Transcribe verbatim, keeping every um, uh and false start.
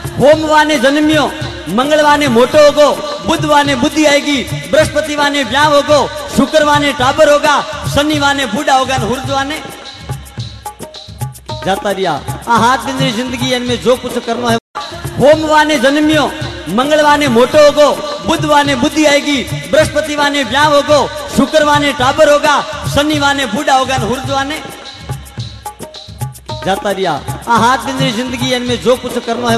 होमवा ने जन्मियो, मंगलवा ने मोटो होगो, बुधवा ने बुद्धि आएगी, बृहस्पतिवा ने ब्याह होगो, शुक्रवा ने टाबर होगा, शनिवा ने बूढ़ा होगा, हुर्जवा ने जाता रिया। आ हाथ दिन री जिंदगी इनमें जो कुछ करना है। होमवा ने जन्मियो, मंगलवा ने मोटो होगो, बुधवा ने बुद्धि आएगी, बृहस्पतिवा ने ब्याह होगो, शुक्रवा ने टाबर होगा, शनिवा ने बूढ़ा होगा, हुर्जवा ने जाता रिया। आ हाथ दिन री जिंदगी इनमें जो कुछ करना है